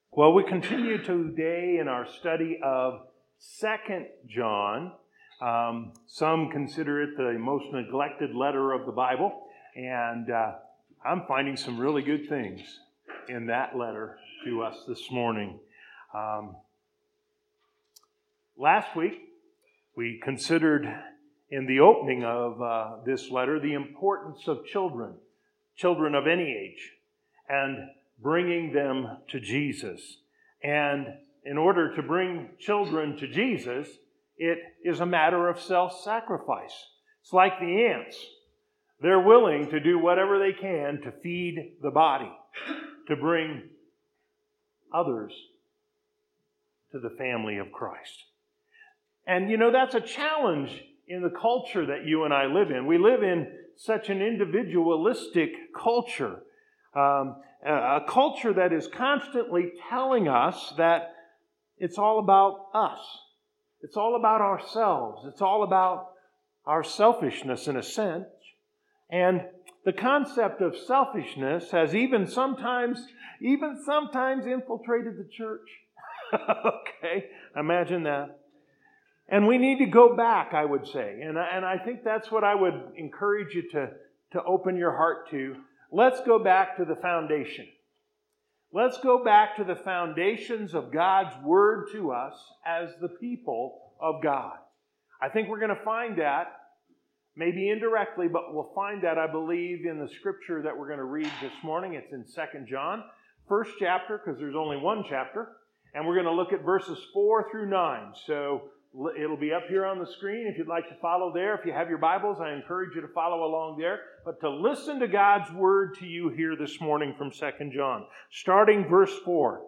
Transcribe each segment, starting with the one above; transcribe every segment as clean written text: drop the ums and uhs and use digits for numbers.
Well, we continue today in our study of 2 John. Some consider it the most neglected letter of the Bible, and I'm finding some really good things in that letter to us this morning. Last week, we considered in the opening of this letter the importance of children of any age, and bringing them to Jesus. And in order to bring children to Jesus, it is a matter of self-sacrifice. It's like the ants. They're willing to do whatever they can to feed the body, to bring others to the family of Christ. And that's a challenge in the culture that you and I live in. We live in such an individualistic culture. A culture that is constantly telling us that it's all about us. It's all about ourselves. It's all about our selfishness in a sense. And the concept of selfishness has even sometimes infiltrated the church. Okay, imagine that. And we need to go back, I would say. And I think that's what I would encourage you to open your heart to. Let's go back to the foundation. Let's go back to the foundations of God's Word to us as the people of God. I think we're going to find that, maybe indirectly, but we'll find that, I believe, in the scripture that we're going to read this morning. It's in 2 John, first chapter, because there's only one chapter. And we're going to look at verses 4 through 9. So it'll be up here on the screen if you'd like to follow there. If you have your Bibles, I encourage you to follow along there. But to listen to God's Word to you here this morning from 2 John. Starting verse 4.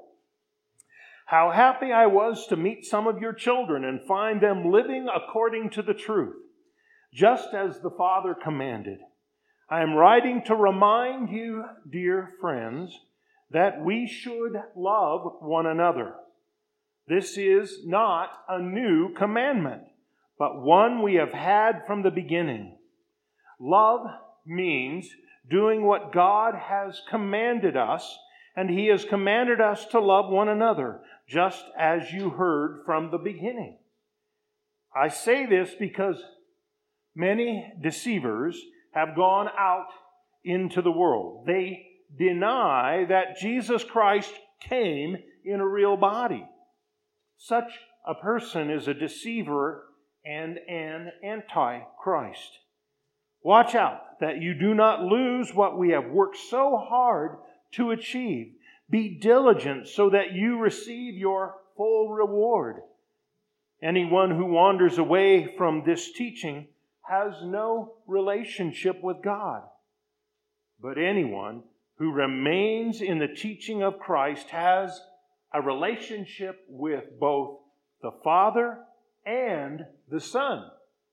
How happy I was to meet some of your children and find them living according to the truth, just as the Father commanded. I am writing to remind you, dear friends, that we should love one another. This is not a new commandment, but one we have had from the beginning. Love means doing what God has commanded us, and He has commanded us to love one another, just as you heard from the beginning. I say this because many deceivers have gone out into the world. They deny that Jesus Christ came in a real body. Such a person is a deceiver and an antichrist. Watch out that you do not lose what we have worked so hard to achieve. Be diligent so that you receive your full reward. Anyone who wanders away from this teaching has no relationship with God. But anyone who remains in the teaching of Christ has a relationship with both the Father and the Son.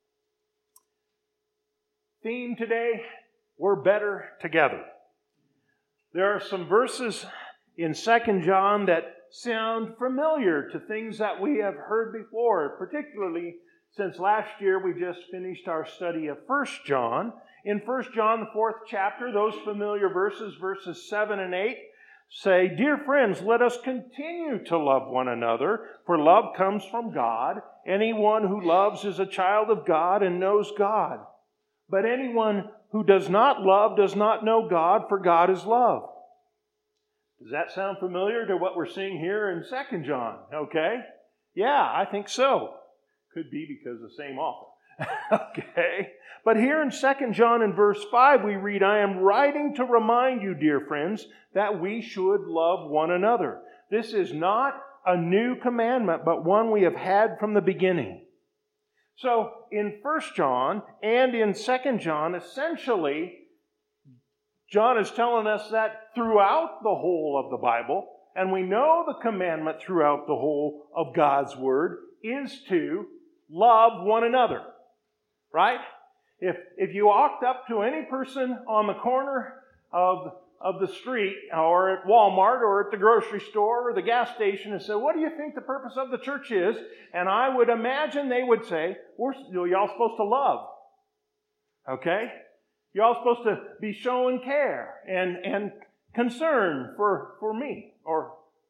Theme today, we're better together. There are some verses in 2 John that sound familiar to things that we have heard before, particularly since last year we just finished our study of 1 John. In 1 John, the 4th chapter, those familiar verses 7 and 8, say, Dear friends, let us continue to love one another, for love comes from God. Anyone who loves is a child of God and knows God. But anyone who does not love does not know God, for God is love. Does that sound familiar to what we're seeing here in 2 John? Okay? Yeah, I think so. Could be because the same author. Okay? But here in 2 John in verse 5 we read, I am writing to remind you, dear friends, that we should love one another. This is not a new commandment, but one we have had from the beginning. So in 1 John and in 2 John, essentially, John is telling us that throughout the whole of the Bible, and we know the commandment throughout the whole of God's Word, is to love one another. Right? If you walked up to any person on the corner of the street or at Walmart or at the grocery store or the gas station and said, what do you think the purpose of the church is? And I would imagine they would say, y'all supposed to love. Okay? Y'all supposed to be showing care and concern for me or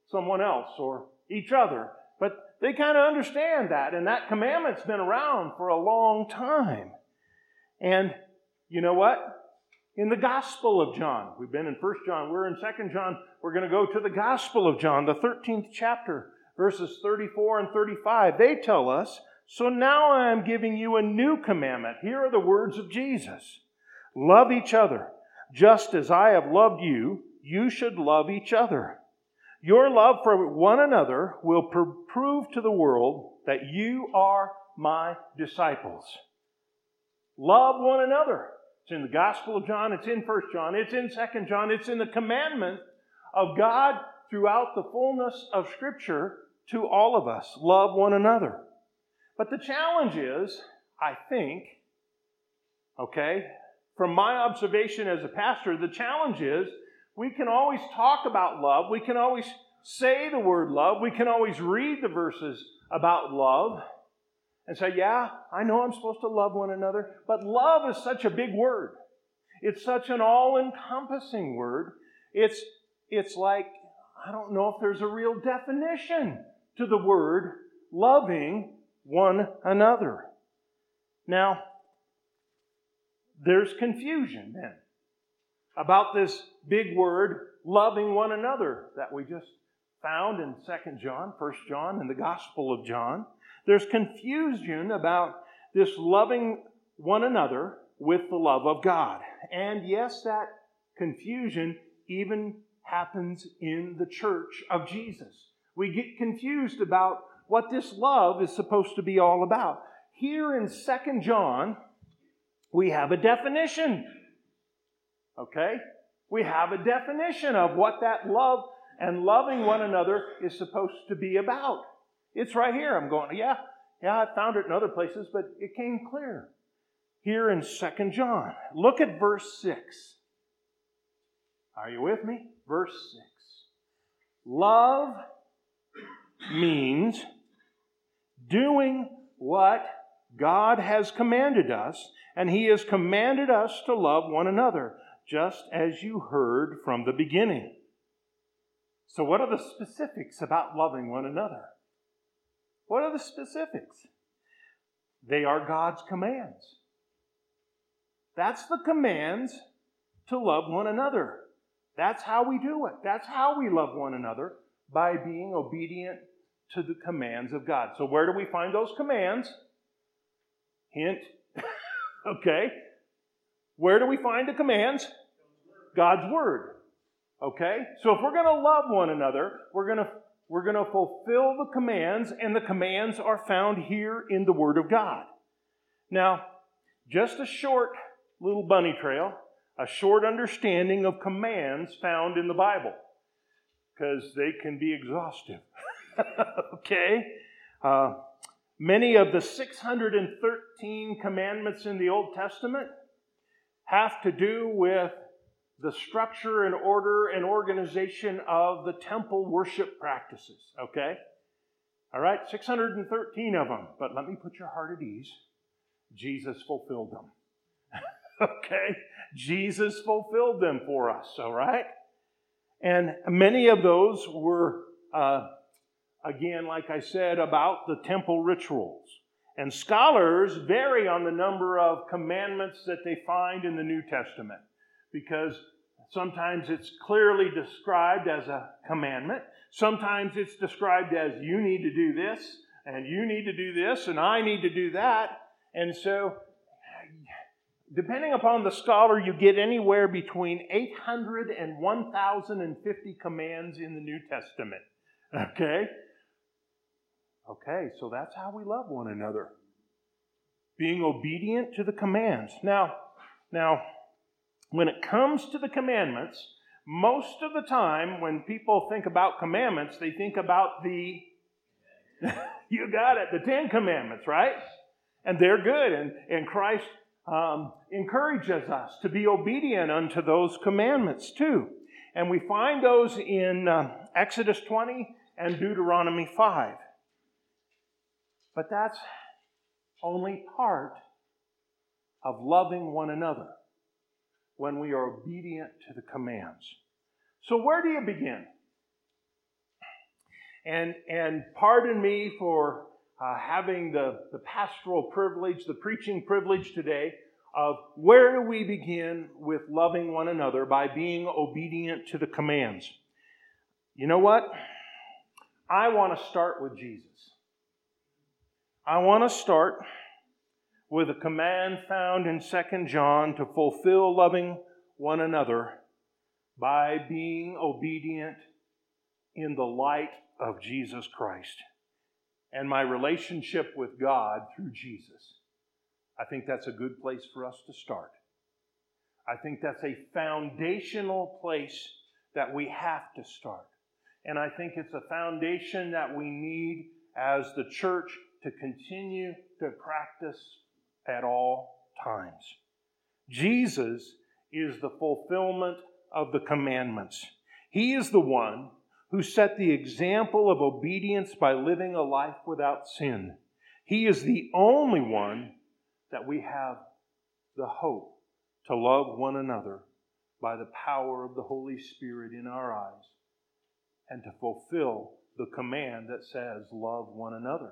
someone else or each other. But they kind of understand that, and that commandment's been around for a long time. And you know what? In the Gospel of John, we've been in 1 John, we're in 2 John, we're going to go to the Gospel of John, the 13th chapter, verses 34 and 35. They tell us, "So now I am giving you a new commandment." Here are the words of Jesus. "Love each other. Just as I have loved you, you should love each other. Your love for one another will prove to the world that you are my disciples." Love one another. It's in the Gospel of John, it's in 1 John, it's in 2 John, it's in the commandment of God throughout the fullness of Scripture to all of us. Love one another. But the challenge is, I think, from my observation as a pastor, the challenge is we can always talk about love, we can always say the word love, we can always read the verses about love, and say, yeah, I know I'm supposed to love one another, but love is such a big word. It's such an all-encompassing word. It's like, I don't know if there's a real definition to the word loving one another. Now, there's confusion then about this big word, loving one another, that we just found in 2 John, 1 John, and the Gospel of John. There's confusion about this loving one another with the love of God. And yes, that confusion even happens in the church of Jesus. We get confused about what this love is supposed to be all about. Here in 2 John, we have a definition. We have a definition of what that love and loving one another is supposed to be about. It's right here. I'm going, yeah, I found it in other places, but it came clear here in 2 John. Look at verse 6. Are you with me? Verse 6. Love means doing what God has commanded us, and He has commanded us to love one another, just as you heard from the beginning. So what are the specifics about loving one another? What are the specifics? They are God's commands. That's the commands to love one another. That's how we do it. That's how we love one another, by being obedient to the commands of God. So where do we find those commands? Hint. Where do we find the commands? God's Word. So if we're going to love one another, we're going to fulfill the commands, and the commands are found here in the Word of God. Now, just a short little bunny trail, a short understanding of commands found in the Bible, because they can be exhaustive. Many of the 613 commandments in the Old Testament have to do with the structure and order and organization of the temple worship practices. All right, 613 of them. But let me put your heart at ease. Jesus fulfilled them. Jesus fulfilled them for us, all right? And many of those were, again, like I said, about the temple rituals. And scholars vary on the number of commandments that they find in the New Testament, because sometimes it's clearly described as a commandment. Sometimes it's described as you need to do this, and you need to do this, and I need to do that. And so, depending upon the scholar, you get anywhere between 800 and 1,050 commands in the New Testament. So that's how we love one another. Being obedient to the commands. Now, when it comes to the commandments, most of the time when people think about commandments, they think about the, you got it, the 10 Commandments, right? And they're good, and Christ encourages us to be obedient unto those commandments too. And we find those in Exodus 20 and Deuteronomy 5. But that's only part of loving one another, when we are obedient to the commands. So where do you begin? And pardon me for having the pastoral privilege, the preaching privilege today of where do we begin with loving one another by being obedient to the commands. You know what? I want to start with Jesus. I want to start with a command found in 2 John to fulfill loving one another by being obedient in the light of Jesus Christ and my relationship with God through Jesus. I think that's a good place for us to start. I think that's a foundational place that we have to start. And I think it's a foundation that we need as the church to continue to practice at all times. Jesus is the fulfillment of the commandments. He is the one who set the example of obedience by living a life without sin. He is the only one that we have the hope to love one another by the power of the Holy Spirit in our eyes and to fulfill the command that says, love one another.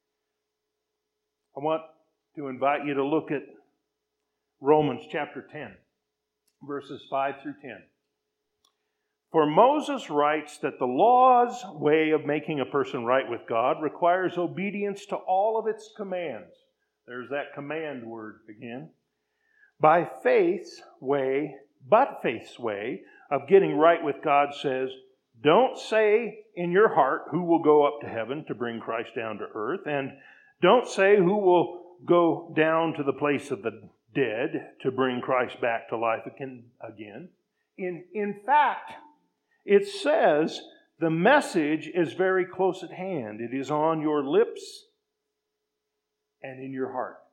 I want to invite you to look at Romans chapter 10, verses 5 through 10. For Moses writes that the law's way of making a person right with God requires obedience to all of its commands. There's that command word again. By faith's way of getting right with God says, don't say in your heart who will go up to heaven to bring Christ down to earth, and don't say who will go down to the place of the dead to bring Christ back to life again. In fact, it says the message is very close at hand. It is on your lips and in your heart.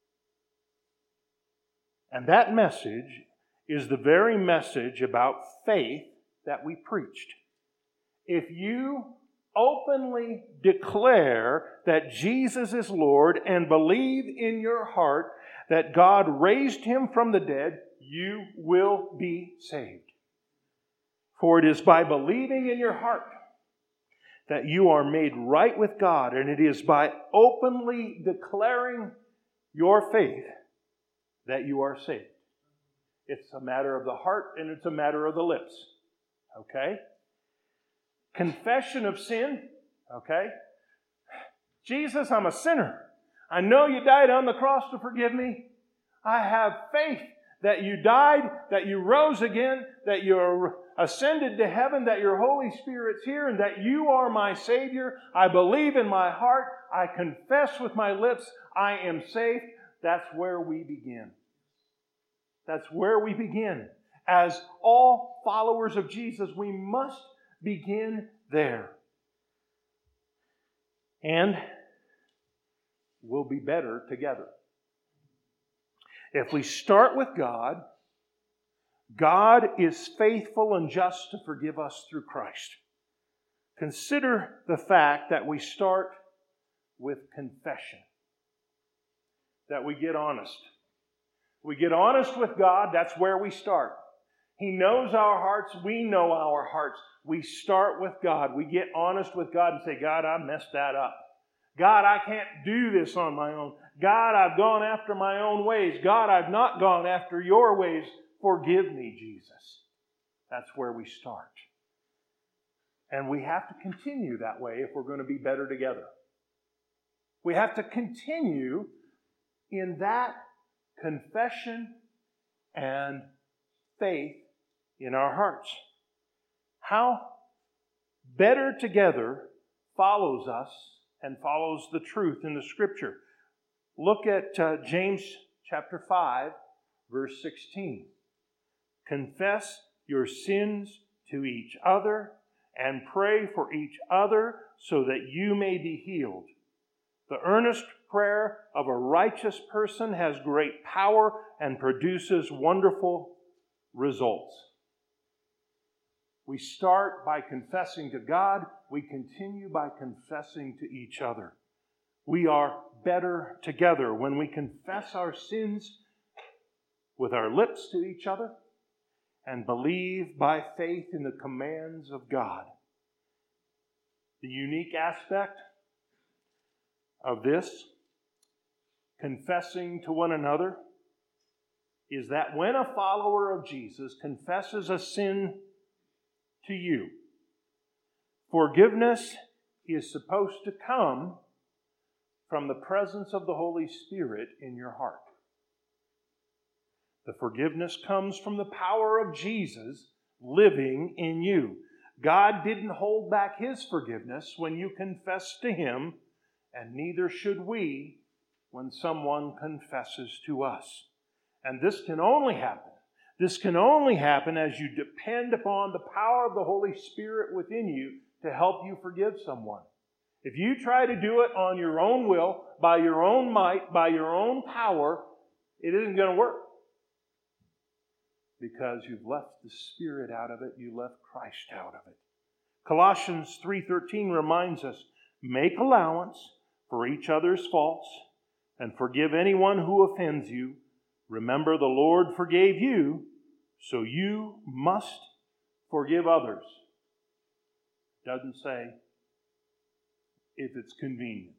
And that message is the very message about faith that we preached. If you openly declare that Jesus is Lord and believe in your heart that God raised him from the dead, you will be saved. For it is by believing in your heart that you are made right with God, and it is by openly declaring your faith that you are saved. It's a matter of the heart and it's a matter of the lips. Okay? Confession of sin. Okay? Jesus, I'm a sinner. I know you died on the cross to forgive me. I have faith that you died, that you rose again, that you're ascended to heaven, that your Holy Spirit's here, and that you are my Savior. I believe in my heart. I confess with my lips. I am saved. That's where we begin. That's where we begin. As all followers of Jesus, we must begin there. And we'll be better together. If we start with God, God is faithful and just to forgive us through Christ. Consider the fact that we start with confession. That we get honest. We get honest with God, that's where we start. He knows our hearts, we know our hearts. We start with God. We get honest with God and say, God, I messed that up. God, I can't do this on my own. God, I've gone after my own ways. God, I've not gone after your ways. Forgive me, Jesus. That's where we start. And we have to continue that way if we're going to be better together. We have to continue in that confession and faith in our hearts. How better together follows us and follows the truth in the Scripture. Look at James chapter 5, verse 16. Confess your sins to each other and pray for each other so that you may be healed. The earnest prayer of a righteous person has great power and produces wonderful results. We start by confessing to God. We continue by confessing to each other. We are better together when we confess our sins with our lips to each other and believe by faith in the commands of God. The unique aspect of this, confessing to one another, is that when a follower of Jesus confesses a sin to you, forgiveness is supposed to come from the presence of the Holy Spirit in your heart. The forgiveness comes from the power of Jesus living in you. God didn't hold back His forgiveness when you confess to Him, and neither should we when someone confesses to us. And this can only happen. This can only happen as you depend upon the power of the Holy Spirit within you to help you forgive someone. If you try to do it on your own will, by your own might, by your own power, it isn't going to work. Because you've left the Spirit out of it, you left Christ out of it. Colossians 3:13 reminds us, make allowance for each other's faults and forgive anyone who offends you. Remember, the Lord forgave you, so you must forgive others. It doesn't say if it's convenient.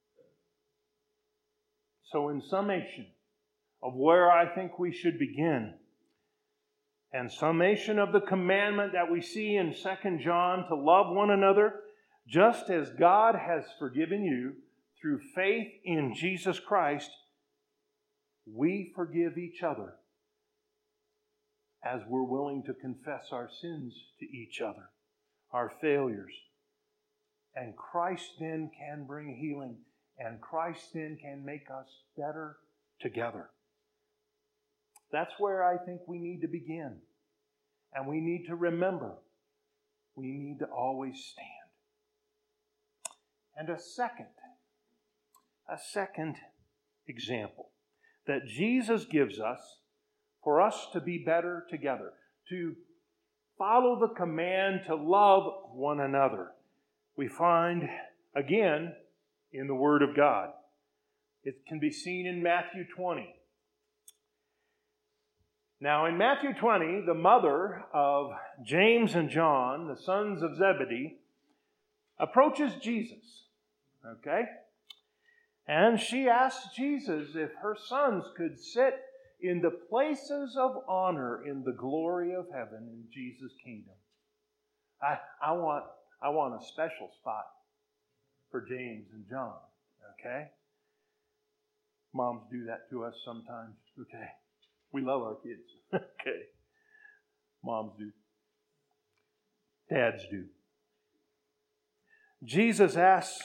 So in summation of where I think we should begin, and summation of the commandment that we see in 2 John to love one another, just as God has forgiven you through faith in Jesus Christ, we forgive each other as we're willing to confess our sins to each other, our failures. And Christ then can bring healing, and Christ then can make us better together. That's where I think we need to begin. And we need to remember, we need to always stand. And a second example that Jesus gives us for us to be better together, to follow the command to love one another, we find again in the Word of God. It can be seen in Matthew 20. Now, in Matthew 20, the mother of James and John, the sons of Zebedee, approaches Jesus. Okay? And she asks Jesus if her sons could sit in the places of honor in the glory of heaven in Jesus' kingdom. I want a special spot for James and John. Okay? Moms do that to us sometimes. Okay? We love our kids. Okay. Moms do. Dads do. Jesus asks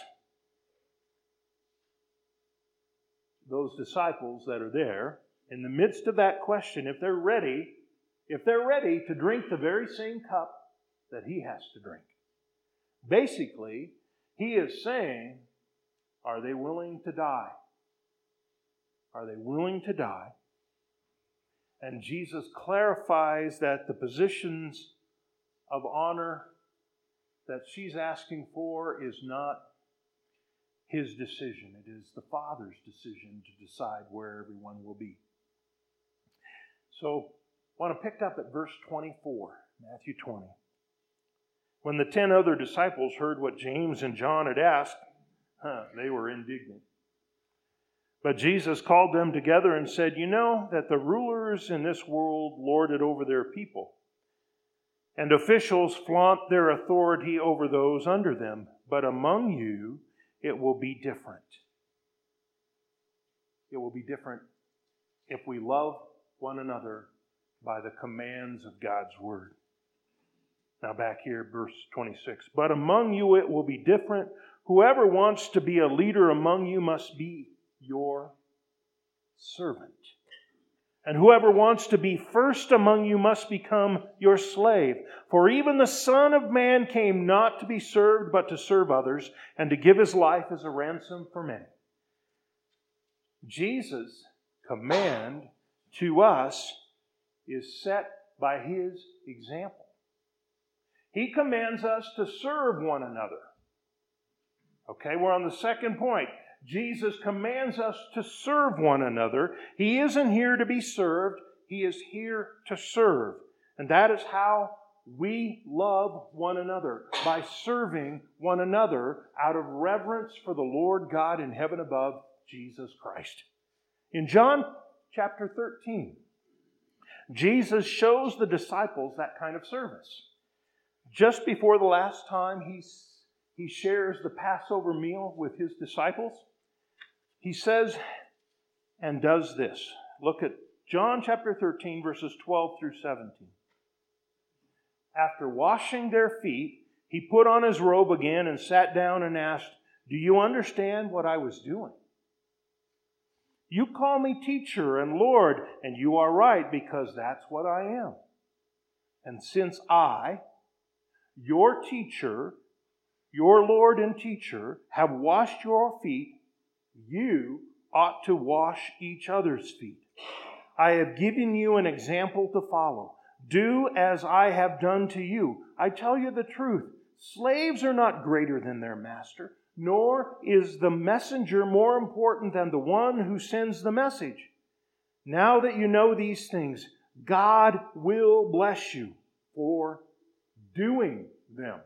those disciples that are there, in the midst of that question, if they're ready to drink the very same cup that He has to drink. Basically, He is saying, are they willing to die? Are they willing to die? And Jesus clarifies that the positions of honor that she's asking for is not His decision. It is the Father's decision to decide where everyone will be. So, I want to pick up at verse 24, Matthew 20. When the 10 other disciples heard what James and John had asked, they were indignant. But Jesus called them together and said, you know that the rulers in this world lord it over their people, and officials flaunt their authority over those under them. But among you, it will be different. It will be different if we love one another by the commands of God's Word. Now back here, verse 26. But among you it will be different. Whoever wants to be a leader among you must be your servant. And whoever wants to be first among you must become your slave. For even the Son of Man came not to be served, but to serve others, and to give His life as a ransom for many. Jesus' command to us is set by His example. He commands us to serve one another. Okay, we're on the second point. Jesus commands us to serve one another. He isn't here to be served. He is here to serve. And that is how we love one another by serving one another out of reverence for the Lord God in heaven above, Jesus Christ. In John chapter 13, Jesus shows the disciples that kind of service. Just before the last time he shares the Passover meal with his disciples, he says and does this. Look at John chapter 13, verses 12 through 17. After washing their feet, he put on his robe again and sat down and asked, "Do you understand what I was doing? You call me teacher and Lord, and you are right, because that's what I am. And since I, your teacher, your Lord and teacher, have washed your feet, you ought to wash each other's feet. I have given you an example to follow. Do as I have done to you. I tell you the truth, slaves are not greater than their master, nor is the messenger more important than the one who sends the message. Now that you know these things, God will bless you for doing them."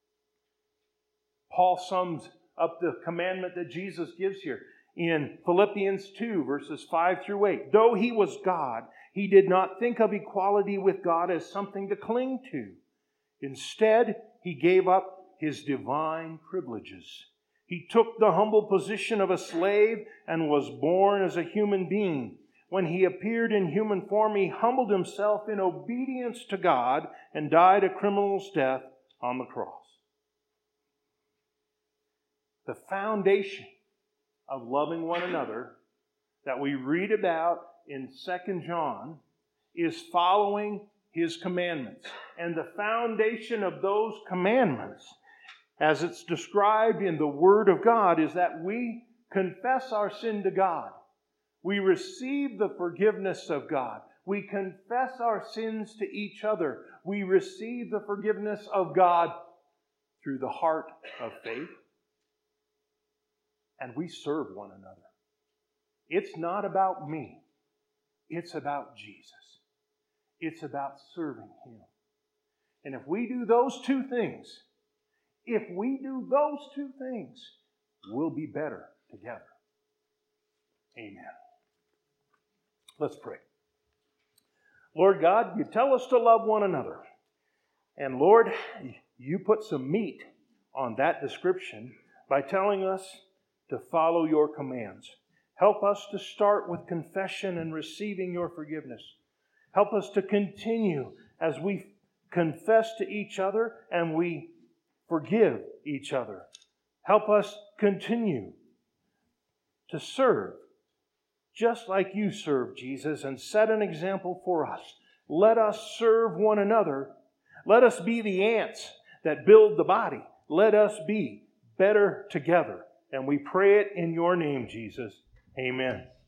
Paul sums up the commandment that Jesus gives here in Philippians 2, verses 5 through 8. Though he was God, he did not think of equality with God as something to cling to. Instead, he gave up his divine privileges. He took the humble position of a slave and was born as a human being. When he appeared in human form, he humbled himself in obedience to God and died a criminal's death on the cross. The foundation of loving one another that we read about in 2 John is following his commandments. And the foundation of those commandments, as it's described in the Word of God, is that we confess our sin to God. We receive the forgiveness of God. We confess our sins to each other. We receive the forgiveness of God through the heart of faith. And we serve one another. It's not about me. It's about Jesus. It's about serving Him. And if we do those two things, we'll be better together. Amen. Let's pray. Lord God, you tell us to love one another. And Lord, you put some meat on that description by telling us to follow your commands. Help us to start with confession and receiving your forgiveness. Help us to continue as we confess to each other and we forgive each other. Help us continue to serve just like you served, Jesus, and set an example for us. Let us serve one another. Let us be the ants that build the body. Let us be better together. And we pray it in your name, Jesus. Amen.